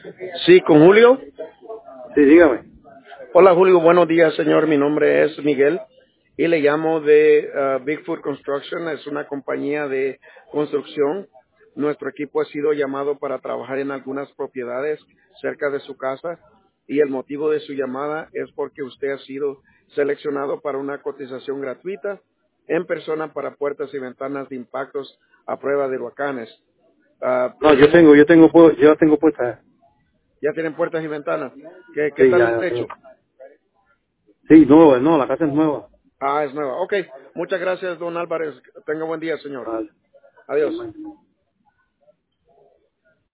Sí, con Julio. Sí, dígame. Hola Julio, buenos días señor, mi nombre es Miguel y le llamo de Bigfoot Construction, es una compañía de construcción. Nuestro equipo ha sido llamado para trabajar en algunas propiedades cerca de su casa y el motivo de su llamada es porque usted ha sido seleccionado para una cotización gratuita en persona para puertas y ventanas de impactos a prueba de huracanes. No, yo tengo puesta. ¿Ya tienen puertas y ventanas? ¿Qué Sí, tal el ya la techo? tengo. Sí, nueva, no, la casa es nueva. Ah, es nueva. Ok. Muchas gracias, don Álvarez. Tenga buen día, señor. Vale. Adiós. Igualmente.